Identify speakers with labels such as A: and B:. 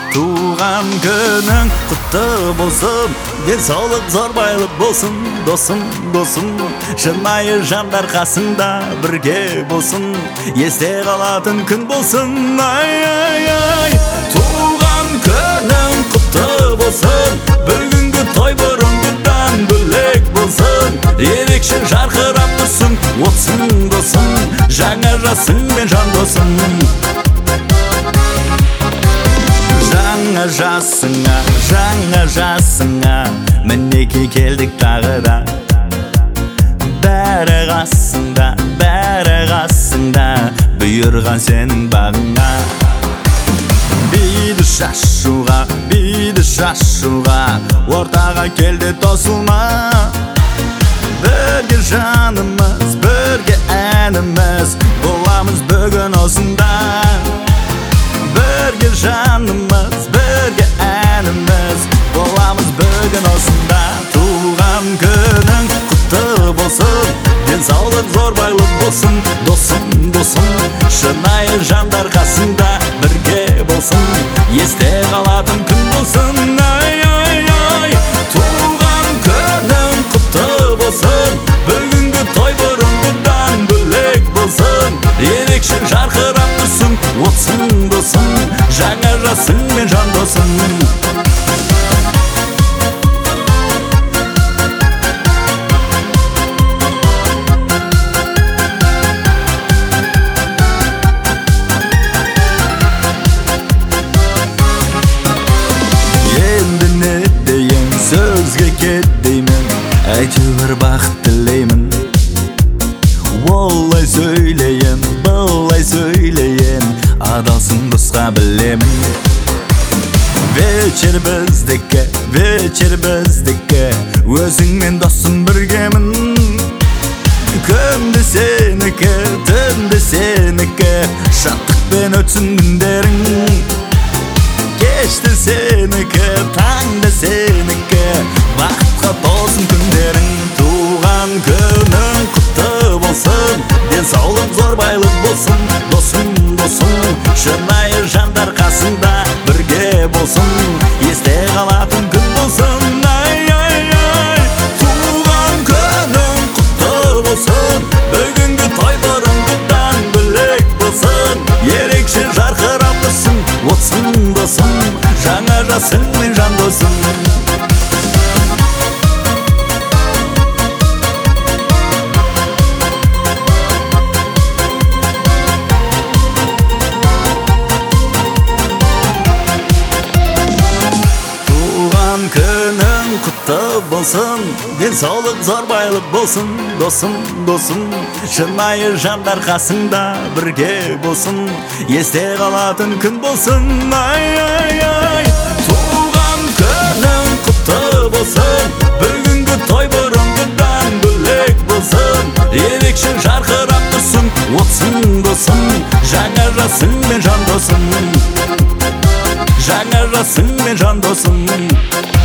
A: туған күнің құтты болсын, денсаулық зор байлық болсын, досым, досым. Шынайы жандар қасыңда бірге болсын, есте қалатын күн болсын. Ай, ай, ай, туған күнің құтты болсын, бүгінгі той бұрынғыдан бөлек болсын, ерекше жарқырап тұрсын, отсын досым, жаңа жасың мен жан досым. Жаңа жасыңа мінеки келдік тағы да, бәрі қасыңда бұйырған сенің бағыңа. Биді шашуға ортаға келді тосылма, бірге жанымыз, бірге әніміз, боламыз бүгін осында. Бірге жанымыз, бірге әніміз, боламыз бүгін осында. Туған күнің құтты болсын, денсаулық зор байлық болсын, досым, досым. Шынайы жандар қасыңда бірге болсын, есте қалатын күн болсын. Ай, ай, ай, туған күнің құтты болсын, бүгінгі той бұрынғыдан бөлек болсын, ерекше жарқырап тұрсын, отсын досым, жаңа жасың мен жан досым. Енді не дейін, сөзге кетпеймін, әйтеуір бақыт тілеймін. Олай сөйлейін, былай сөйлейін, адалсың досқа білемін. Вечер біздікі, өзіңмен досым біргемін. Күнді сенікі, түнді сенікі, шаттықпен өтсін күндерің. Кешті сенікі, таңды сенікі, бақытқа толсын күндерің. Туған күнің құтты болсын, денсаулық зор байлық болсын, досым, досым. Шынайы жандар қасыңда бірге болсын, есте қалатын күн болсын. Ай, ай, ай, туған күнің құтты болсын, бүгінгі той бұрынғыдан бөлек болсын, ерекше жарқырап тұрсын, отсын досым, жаңа жасың мен жан досым. Күнің құтты болсын, денсаулық зор байлық болсын, досым, досым. Шынайы жандар қасыңда бірге болсын, есте қалатын күн болсын. Ай, ай, ай, туған күнің құтты болсын, бүгінгі той бұрынғыдан бөлек болсын, ерекше жарқырап тұрсын, отсын досым, жаңа жасың мен жан досым. Жаңа жасың мен жан досым.